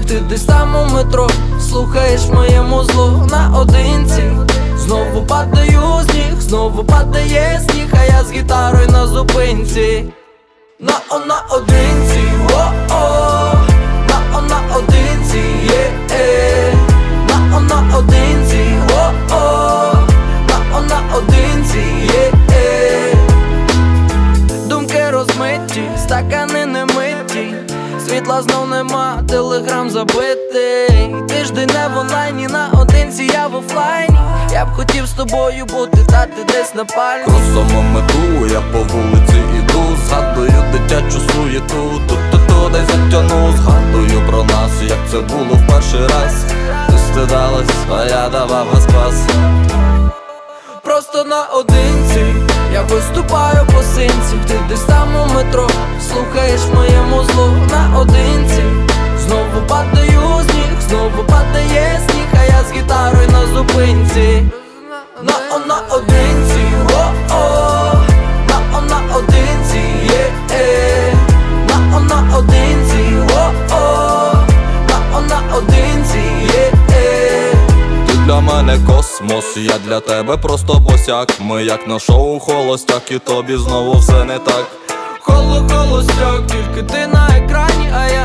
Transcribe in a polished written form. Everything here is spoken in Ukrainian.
ти десь там у метро, слухаєш моє музло наодинці. Знову падаю з ніг, знову падає сніг, а я з гітарою на зупинці. Наодинці, о-о, наодинці, є-е. Наодинці, о-о, наодинці, є-е. Думки розмиті, стакани не миті, світла знов нема, телеграм забитий. Тиждень не в онлайні, наодинці я в офлайні. Я б хотів з тобою бути, та ти десь на пальні. Кросом мету, я по вулиці іду, згадую дитячу суєту, тут десь затягну, згадую про нас, як це було в перший раз. Ти стидалась, а я давав газ-пас. Просто наодинці, я виступаю по синці. Ти десь там у метро, слухаєш моє музло наодинці. Знову падаю з ніг, знову падає сніг, а я з гітарою на зупинці. Наодинці, о-о, наодинці, є-е. Наодинці, о-о, наодинці, є-е. Ти для мене космос, я для тебе просто босяк. Ми як на шоу холостяк, і тобі знову все не так. Холостяк, тільки ти на екрані, а